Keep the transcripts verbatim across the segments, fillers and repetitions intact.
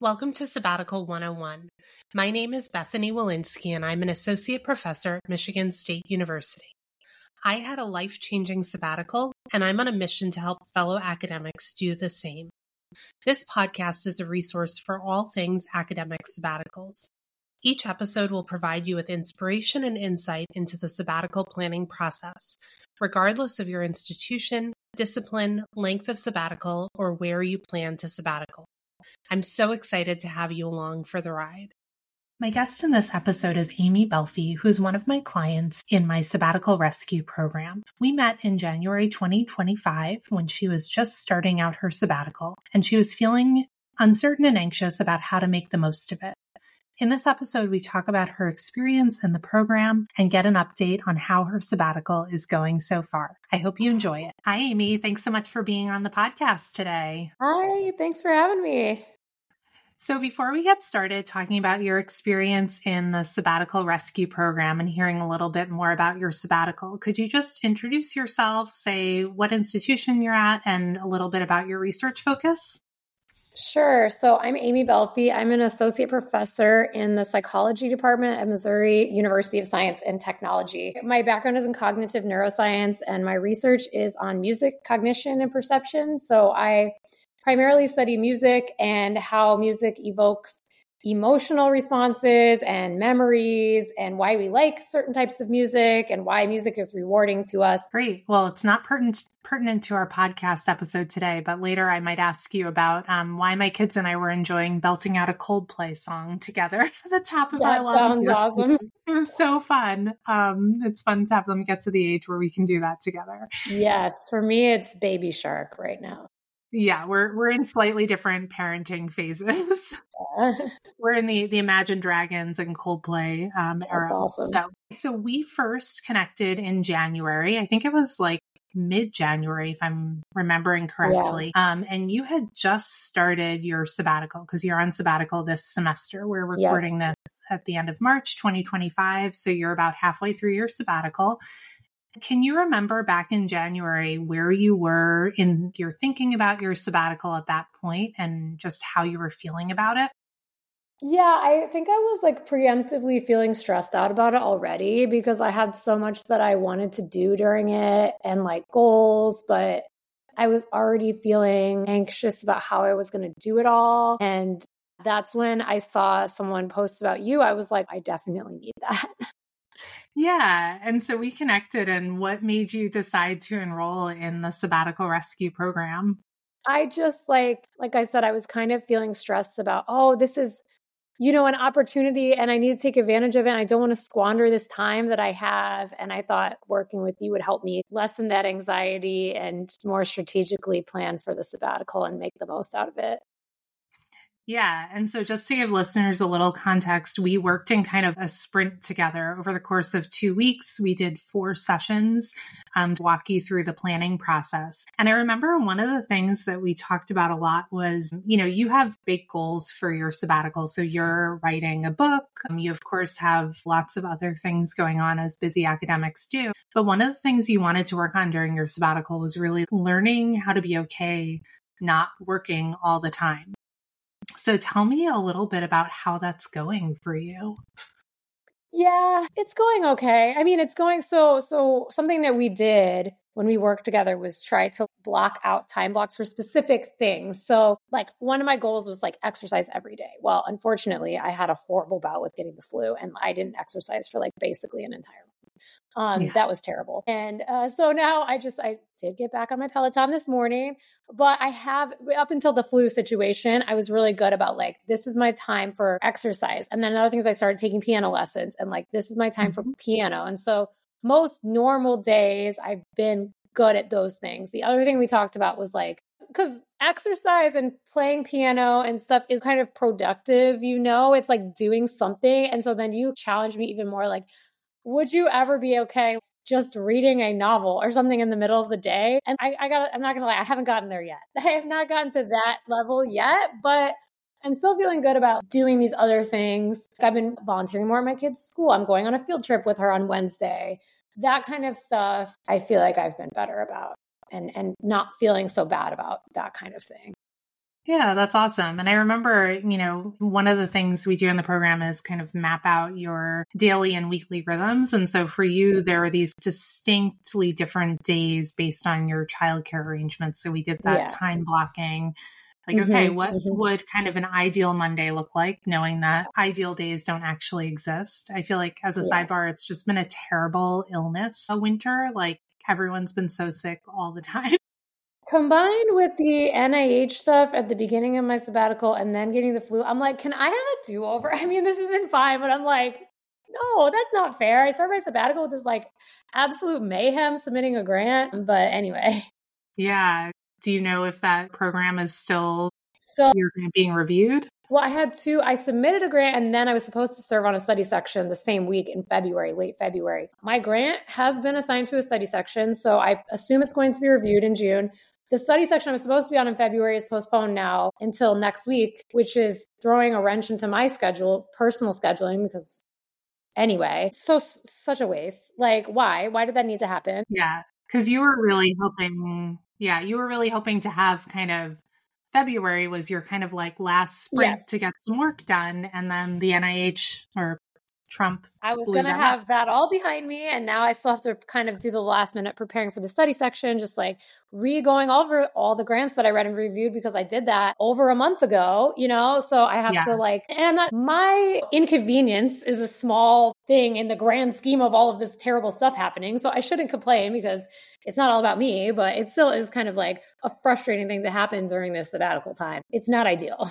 Welcome to Sabbatical one oh one. My name is Bethany Walensky, and I'm an associate professor at Michigan State University. I had a life-changing sabbatical, and I'm on a mission to help fellow academics do the same. This podcast is a resource for all things academic sabbaticals. Each episode will provide you with inspiration and insight into the sabbatical planning process, regardless of your institution, discipline, length of sabbatical, or where you plan to sabbatical. I'm so excited to have you along for the ride. My guest in this episode is Amy Belfi, who's one of my clients in my sabbatical rescue program. We met in January twenty twenty-five when she was just starting out her sabbatical, and she was feeling uncertain and anxious about how to make the most of it. In this episode, we talk about her experience in the program and get an update on how her sabbatical is going so far. I hope you enjoy it. Hi, Amy. Thanks so much for being on the podcast today. Hi, thanks for having me. So before we get started talking about your experience in the sabbatical rescue program and hearing a little bit more about your sabbatical, could you just introduce yourself, say what institution you're at, and a little bit about your research focus? Sure. So I'm Amy Belfi. I'm an associate professor in the psychology department at Missouri University of Science and Technology. My background is in cognitive neuroscience, and my research is on music, cognition, and perception. So I primarily study music and how music evokes emotional responses and memories and why we like certain types of music and why music is rewarding to us. Great. Well, it's not pertinent pertinent to our podcast episode today, but later I might ask you about um, why my kids and I were enjoying belting out a Coldplay song together at the top of that our lungs. That sounds awesome. It was so fun. Um, it's fun to have them get to the age where we can do that together. Yes. For me, it's Baby Shark right now. Yeah, we're we're in slightly different parenting phases. Yeah. We're in the the Imagine Dragons and Coldplay um, That's era. awesome. So, so we first connected in January. I think it was like mid-January, if I'm remembering correctly. Yeah. Um, and you had just started your sabbatical because you're on sabbatical this semester. We're recording yeah. this at the end of March twenty twenty-five. So you're about halfway through your sabbatical. Can you remember back in January where you were in your thinking about your sabbatical at that point and just how you were feeling about it? Yeah, I think I was like preemptively feeling stressed out about it already because I had so much that I wanted to do during it and like goals, but I was already feeling anxious about how I was going to do it all. And that's when I saw someone post about you. I was like, I definitely need that. Yeah. And so we connected. And what made you decide to enroll in the sabbatical rescue program? I just like, like I said, I was kind of feeling stressed about, oh, this is, you know, an opportunity and I need to take advantage of it. And I don't want to squander this time that I have. And I thought working with you would help me lessen that anxiety and more strategically plan for the sabbatical and make the most out of it. Yeah. And so just to give listeners a little context, we worked in kind of a sprint together over the course of two weeks. We did four sessions um, to walk you through the planning process. And I remember one of the things that we talked about a lot was, you know, you have big goals for your sabbatical. So you're writing a book. Um, you, of course, have lots of other things going on as busy academics do. But one of the things you wanted to work on during your sabbatical was really learning how to be okay not working all the time. So tell me a little bit about how that's going for you. Yeah, it's going okay. I mean, it's going so, so something that we did when we worked together was try to block out time blocks for specific things. So like one of my goals was like exercise every day. Well, unfortunately, I had a horrible bout with getting the flu and I didn't exercise for like basically an entire month. Um, yeah. That was terrible. And uh, so now I just, I did get back on my Peloton this morning, but I have up until the flu situation, I was really good about like, this is my time for exercise. And then other things, I started taking piano lessons and like, this is my time mm-hmm. for piano. And so most normal days I've been good at those things. The other thing we talked about was like, because exercise and playing piano and stuff is kind of productive, you know, it's like doing something. And so then you challenge me even more like, would you ever be okay just reading a novel or something in the middle of the day? And I, I got, I'm not going to lie, I haven't gotten there yet. I have not gotten to that level yet, but I'm still feeling good about doing these other things. I've been volunteering more at my kid's school. I'm going on a field trip with her on Wednesday. That kind of stuff, I feel like I've been better about and, and not feeling so bad about that kind of thing. Yeah, that's awesome. And I remember, you know, one of the things we do in the program is kind of map out your daily and weekly rhythms. And so for you, there are these distinctly different days based on your childcare arrangements. So we did that Yeah. time blocking. Like, Mm-hmm, okay, what mm-hmm. would kind of an ideal Monday look like, knowing that ideal days don't actually exist? I feel like as a Yeah. sidebar, it's just been a terrible illness a winter. Like everyone's been so sick all the time. Combined with the N I H stuff at the beginning of my sabbatical and then getting the flu, I'm like, can I have a do-over? I mean, this has been fine, but I'm like, no, that's not fair. I started my sabbatical with this like absolute mayhem submitting a grant. But anyway. Yeah. Do you know if that program is still So you're being reviewed? Well, I had two. I submitted a grant and then I was supposed to serve on a study section the same week in February, late February. My grant has been assigned to a study section, so I assume it's going to be reviewed in June. The study section I was supposed to be on in February is postponed now until next week, which is throwing a wrench into my schedule, personal scheduling, because anyway, so such a waste. Like, why? Why did that need to happen? Yeah, because you were really hoping, yeah, you were really hoping to have kind of February was your kind of like last sprint Yes. to get some work done. And then the N I H or Trump. I was going to have up. that all behind me. And now I still have to kind of do the last minute preparing for the study section, just like re-going over all the grants that I read and reviewed because I did that over a month ago, you know? So I have yeah. to like, and my inconvenience is a small thing in the grand scheme of all of this terrible stuff happening. So I shouldn't complain because it's not all about me, but it still is kind of like a frustrating thing to happen during this sabbatical time. It's not ideal.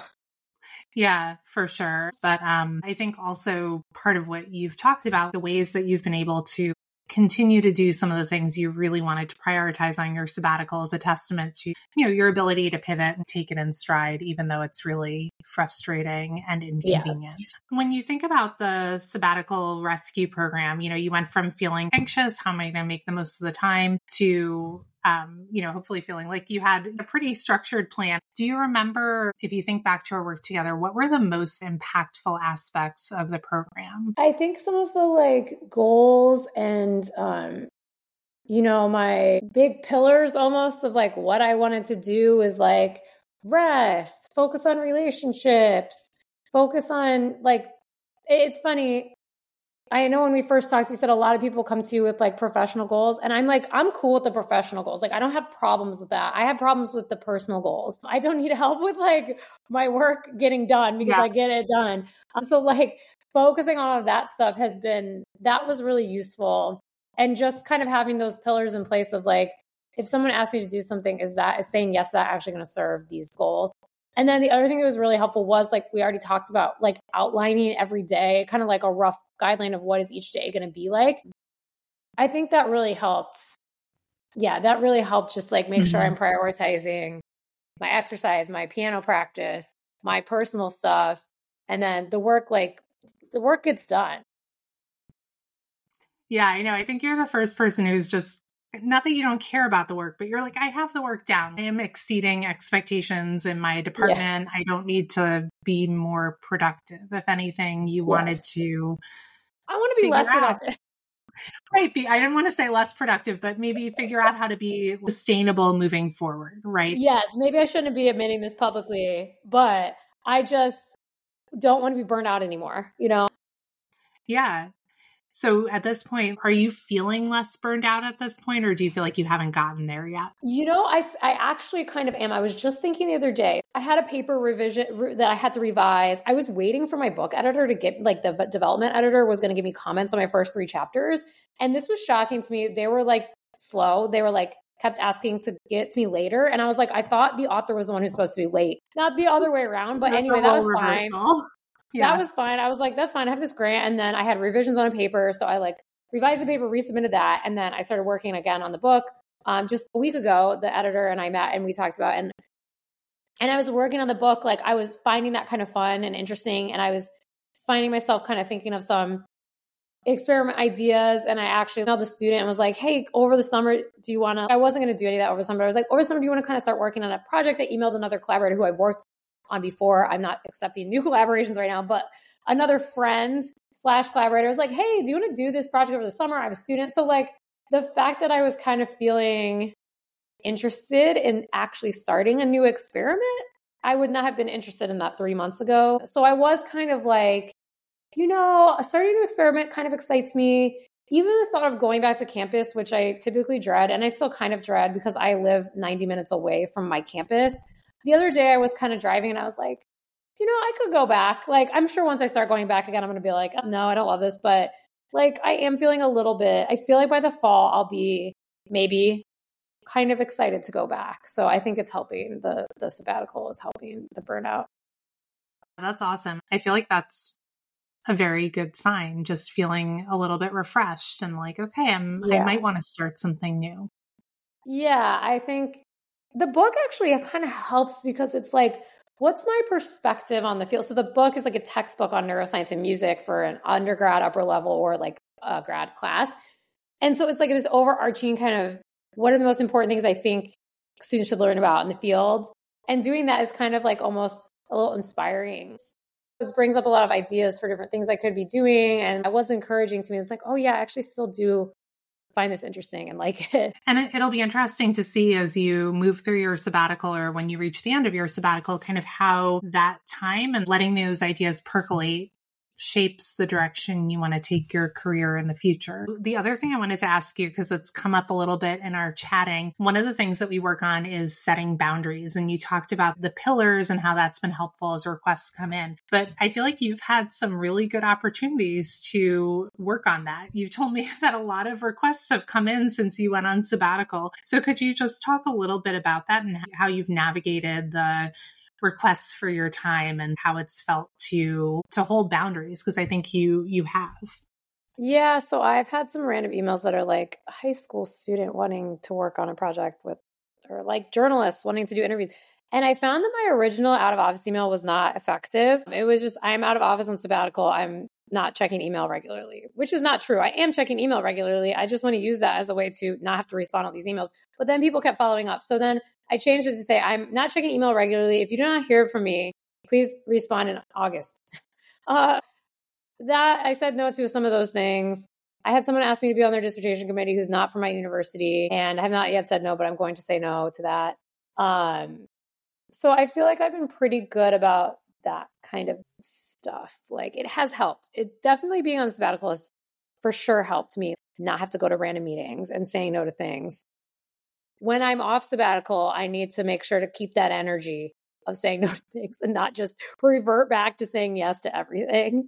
Yeah, for sure. But um, I think also part of what you've talked about, the ways that you've been able to continue to do some of the things you really wanted to prioritize on your sabbatical is a testament to, you know, your ability to pivot and take it in stride, even though it's really frustrating and inconvenient. Yeah. When you think about the sabbatical rescue program, you know, you went from feeling anxious, how am I going to make the most of the time, to Um, you know, hopefully feeling like you had a pretty structured plan. Do you remember, if you think back to our work together, what were the most impactful aspects of the program? I think some of the like goals and, um, you know, my big pillars almost of like what I wanted to do is like rest, focus on relationships, focus on like, it's funny. I know when we first talked, you said a lot of people come to you with like professional goals. And I'm like, I'm cool with the professional goals. Like, I don't have problems with that. I have problems with the personal goals. I don't need help with like my work getting done because yeah. I get it done. Um, so like focusing on all of that stuff has been, that was really useful. And just kind of having those pillars in place of like, if someone asks me to do something, is that is saying yes, that actually going to serve these goals? And then the other thing that was really helpful was like we already talked about, like outlining every day, kind of like a rough guideline of what is each day going to be like. I think that really helped. Yeah, that really helped just like make mm-hmm. sure I'm prioritizing my exercise, my piano practice, my personal stuff. And then the work, like the work gets done. Yeah, I know. I think you're the first person who's just, not that you don't care about the work, but you're like, I have the work down. I am exceeding expectations in my department. Yeah. I don't need to be more productive. If anything, you yes. wanted to. I want to be less productive. Out. Right. Be, I didn't want to say less productive, but maybe figure out how to be sustainable moving forward. Right. Yes. Maybe I shouldn't be admitting this publicly, but I just don't want to be burned out anymore, you know? Yeah. So at this point, are you feeling less burned out at this point, or do you feel like you haven't gotten there yet? You know, I, I actually kind of am. I was just thinking the other day, I had a paper revision re- that I had to revise. I was waiting for my book editor to get, like the development editor was going to give me comments on my first three chapters. And this was shocking to me. They were like slow. They were like, kept asking to get to me later. And I was like, I thought the author was the one who's supposed to be late, not the other way around. But That's anyway, that was reversal. fine. Yeah. That was fine. I was like, that's fine. I have this grant. And then I had revisions on a paper. So I like revised the paper, resubmitted that. And then I started working again on the book. Um, just a week ago, the editor and I met and we talked about, and, and I was working on the book. Like I was finding that kind of fun and interesting. And I was finding myself kind of thinking of some experiment ideas. And I actually emailed the student and was like, hey, over the summer, do you want to, I wasn't going to do any of that over the summer. But I was like, over the summer, do you want to kind of start working on a project? I emailed another collaborator who I've worked on before. I'm not accepting new collaborations right now, but another friend slash collaborator was like, hey, do you want to do this project over the summer? I have a student. So like the fact that I was kind of feeling interested in actually starting a new experiment I would not have been interested in that three months ago. So I was kind of like, you know, starting to experiment kind of excites me. Even the thought of going back to campus, which I typically dread, and I still kind of dread because I live ninety minutes away from my campus. The other day I was kind of driving and I was like, you know, I could go back. Like, I'm sure once I start going back again, I'm going to be like, oh, no, I don't love this. But like, I am feeling a little bit, I feel like by the fall, I'll be maybe kind of excited to go back. So I think it's helping. The, the sabbatical is helping the burnout. That's awesome. I feel like that's a very good sign, just feeling a little bit refreshed and like, okay, I'm, yeah. I might want to start something new. Yeah, I think the book actually kind of helps because it's like, what's my perspective on the field? So the book is like a textbook on neuroscience and music for an undergrad, upper level, or like a grad class. And so it's like this overarching kind of, what are the most important things I think students should learn about in the field? And doing that is kind of like almost a little inspiring. It brings up a lot of ideas for different things I could be doing. And it was encouraging to me. It's like, oh yeah, I actually still do find this interesting and like it. And it, it'll be interesting to see as you move through your sabbatical or when you reach the end of your sabbatical, kind of how that time and letting those ideas percolate shapes the direction you want to take your career in the future. The other thing I wanted to ask you, because it's come up a little bit in our chatting, one of the things that we work on is setting boundaries. And you talked about the pillars and how that's been helpful as requests come in. But I feel like you've had some really good opportunities to work on that. You've told me that a lot of requests have come in since you went on sabbatical. So could you just talk a little bit about that and how you've navigated the requests for your time and how it's felt to to hold boundaries? Because I think you you have. Yeah, so I've had some random emails that are like a high school student wanting to work on a project with, or like journalists wanting to do interviews. And I found that my original out of office email was not effective. It was just, I'm out of office on sabbatical. I'm not checking email regularly, which is not true. I am checking email regularly. I just want to use that as a way to not have to respond to all these emails. But then people kept following up. So then I changed it to say, I'm not checking email regularly. If you do not hear from me, please respond in August. Uh, that I said no to some of those things. I had someone ask me to be on their dissertation committee who's not from my university, and I have not yet said no, but I'm going to say no to that. Um, so I feel like I've been pretty good about that kind of stuff. Like, it has helped. It definitely, being on sabbatical has for sure helped me not have to go to random meetings and saying no to things. When I'm off sabbatical, I need to make sure to keep that energy of saying no to things and not just revert back to saying yes to everything.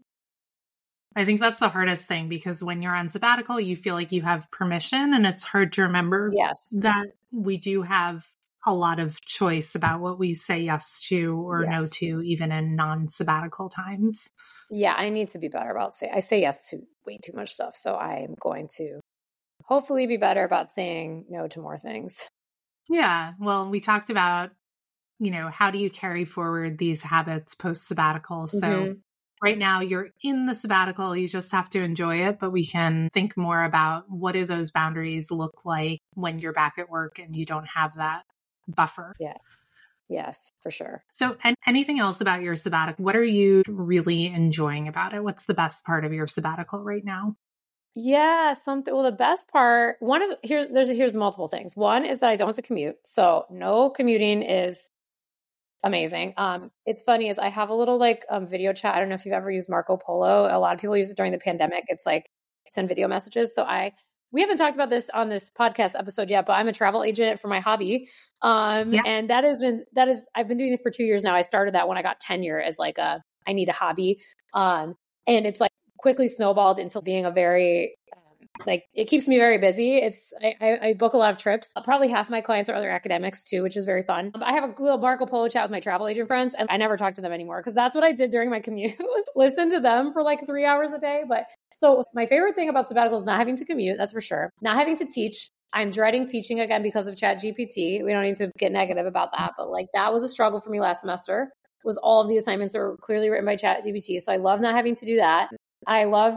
I think that's the hardest thing, because when you're on sabbatical, you feel like you have permission, and it's hard to remember yes. that we do have a lot of choice about what we say yes to or yes. no to, even in non-sabbatical times. Yeah, I need to be better about saying, I say yes to way too much stuff. So I am going to hopefully be better about saying no to more things. Yeah. Well, we talked about, you know, how do you carry forward these habits post-sabbatical? So mm-hmm. right now you're in the sabbatical, you just have to enjoy it, but we can think more about what do those boundaries look like when you're back at work and you don't have that buffer. Yeah. Yes, for sure. So and anything else about your sabbatical? What are you really enjoying about it? What's the best part of your sabbatical right now? Yeah, something. Well, the best part, one of here, there's here's multiple things. One is that I don't have to commute, so no commuting is amazing. Um, it's funny is I have a little like um video chat. I don't know if you've ever used Marco Polo. A lot of people use it during the pandemic. It's like send video messages. So I we haven't talked about this on this podcast episode yet, but I'm a travel agent for my hobby, um, yeah. and that has been that is I've been doing it for two years now. I started that when I got tenure as like a I need a hobby, um, and it's like quickly snowballed into being a very, um, like, it keeps me very busy. It's, I, I, I book a lot of trips. Probably half my clients are other academics too, which is very fun. I have a little Marco Polo chat with my travel agent friends, and I never talk to them anymore because that's what I did during my commute was listen to them for like three hours a day. But so my favorite thing about sabbatical is not having to commute. That's for sure. Not having to teach. I'm dreading teaching again because of ChatGPT. We don't need to get negative about that, but like that was a struggle for me last semester. Was all of the assignments are clearly written by ChatGPT. So I love not having to do that. I love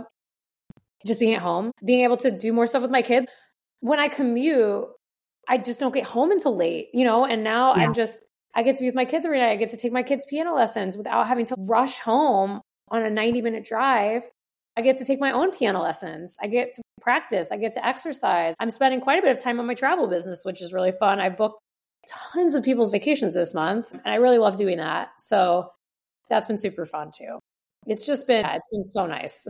just being at home, being able to do more stuff with my kids. When I commute, I just don't get home until late, you know, and now yeah. I'm just, I get to be with my kids every night. I get to take my kids piano lessons without having to rush home on a ninety minute drive. I get to take my own piano lessons. I get to practice. I get to exercise. I'm spending quite a bit of time on my travel business, which is really fun. I booked tons of people's vacations this month. And I really love doing that. So that's been super fun too. It's just been, yeah, it's been so nice.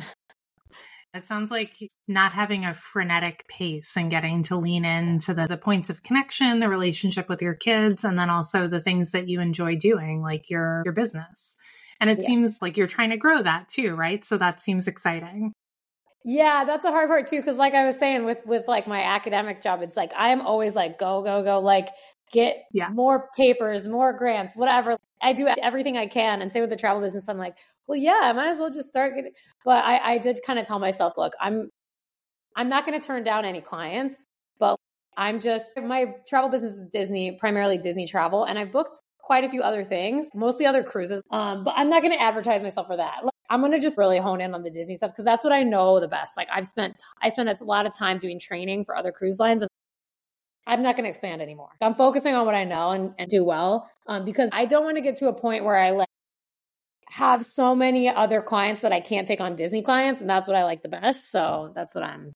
It sounds like not having a frenetic pace and getting to lean into the, the points of connection, the relationship with your kids, and then also the things that you enjoy doing, like your, your business. And it yeah. seems like you're trying to grow that too, right? So that seems exciting. Yeah, that's a hard part too. Cause like I was saying with, with like my academic job, it's like, I'm always like, go, go, go, like get yeah. more papers, more grants, whatever. I do everything I can. And same with the travel business. I'm like, well, yeah, I might as well just start getting, but I, I did kind of tell myself, look, I'm, I'm not going to turn down any clients, but I'm just, my travel business is Disney, primarily Disney travel. And I've booked quite a few other things, mostly other cruises. Um, but I'm not going to advertise myself for that. Like, I'm going to just really hone in on the Disney stuff because that's what I know the best. Like I've spent, I spent a lot of time doing training for other cruise lines and I'm not going to expand anymore. I'm focusing on what I know and, and do well um, because I don't want to get to a point where I like have so many other clients that I can't take on Disney clients. And that's what I like the best. So that's what I'm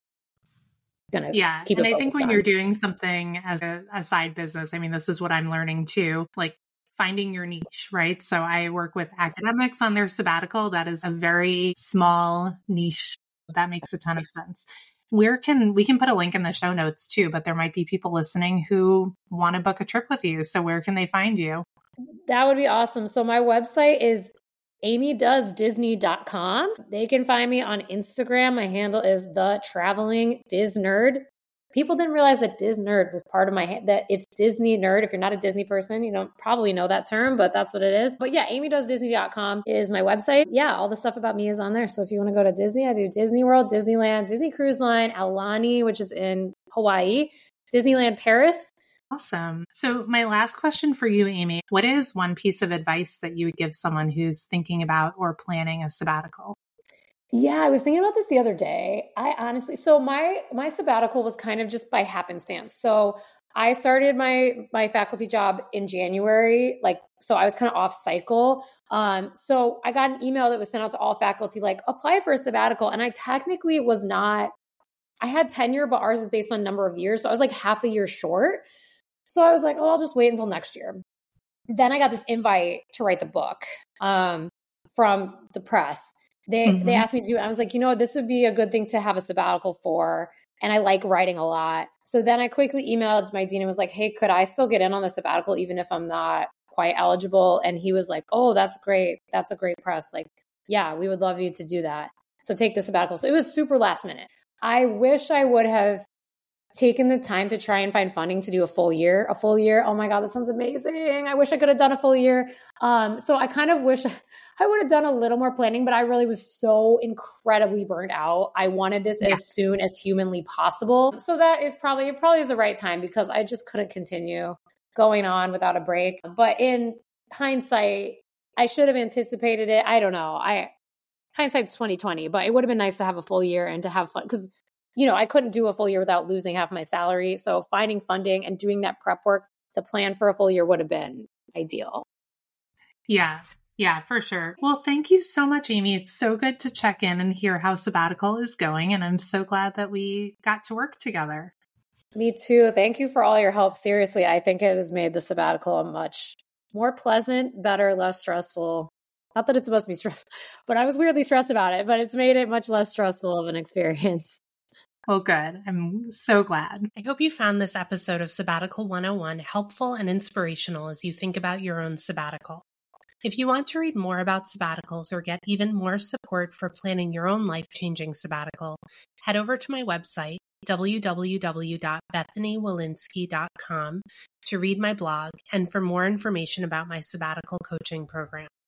going to yeah. keep and it I think when on. You're doing something as a, a side business, I mean, this is what I'm learning too, like finding your niche, right? So I work with academics on their sabbatical. That is a very small niche. That makes a ton of sense. Where can, we can put a link in the show notes too, but there might be people listening who want to book a trip with you. So where can they find you? That would be awesome. So my website is amy does disney dot com. They can find me on Instagram. My handle is the traveling Diz Nerd. People didn't realize that Diz Nerd was part of my, that it's Disney Nerd. If you're not a Disney person, you don't probably know that term, but that's what it is. But yeah, amy does disney dot com is my website. Yeah, all the stuff about me is on there. So if you want to go to Disney, I do Disney World, Disneyland, Disney Cruise Line, Aulani, which is in Hawaii, Disneyland Paris. Awesome. So my last question for you, Amy, what is one piece of advice that you would give someone who's thinking about or planning a sabbatical? Yeah, I was thinking about this the other day. I honestly, so my, my sabbatical was kind of just by happenstance. So I started my, my faculty job in January, like, so I was kind of off cycle. Um, so I got an email that was sent out to all faculty, like apply for a sabbatical. And I technically was not, I had tenure, but ours is based on number of years. So I was like half a year short. So I was like, oh, I'll just wait until next year. Then I got this invite to write the book um, from the press. They mm-hmm. they asked me to do it. I was like, you know, this would be a good thing to have a sabbatical for. And I like writing a lot. So then I quickly emailed my dean and was like, hey, could I still get in on the sabbatical even if I'm not quite eligible? And he was like, oh, that's great. That's a great press. Like, yeah, we would love you to do that. So take the sabbatical. So it was super last minute. I wish I would have taken the time to try and find funding to do a full year, a full year. Oh my God, that sounds amazing. I wish I could have done a full year. Um, so I kind of wish I would have done a little more planning, but I really was so incredibly burned out. I wanted this yeah. as soon as humanly possible. So that is probably, it probably is the right time because I just couldn't continue going on without a break. But in hindsight, I should have anticipated it. I don't know. I hindsight's twenty twenty, but it would have been nice to have a full year and to have fun because you know, I couldn't do a full year without losing half my salary. So finding funding and doing that prep work to plan for a full year would have been ideal. Yeah. Yeah, for sure. Well, thank you so much, Amy. It's so good to check in and hear how sabbatical is going. And I'm so glad that we got to work together. Me too. Thank you for all your help. Seriously, I think it has made the sabbatical a much more pleasant, better, less stressful. Not that it's supposed to be stressful, but I was weirdly stressed about it, but it's made it much less stressful of an experience. Well, good. I'm so glad. I hope you found this episode of Sabbatical one oh one helpful and inspirational as you think about your own sabbatical. If you want to read more about sabbaticals or get even more support for planning your own life-changing sabbatical, head over to my website, w w w dot bethany walensky dot com, to read my blog and for more information about my sabbatical coaching program.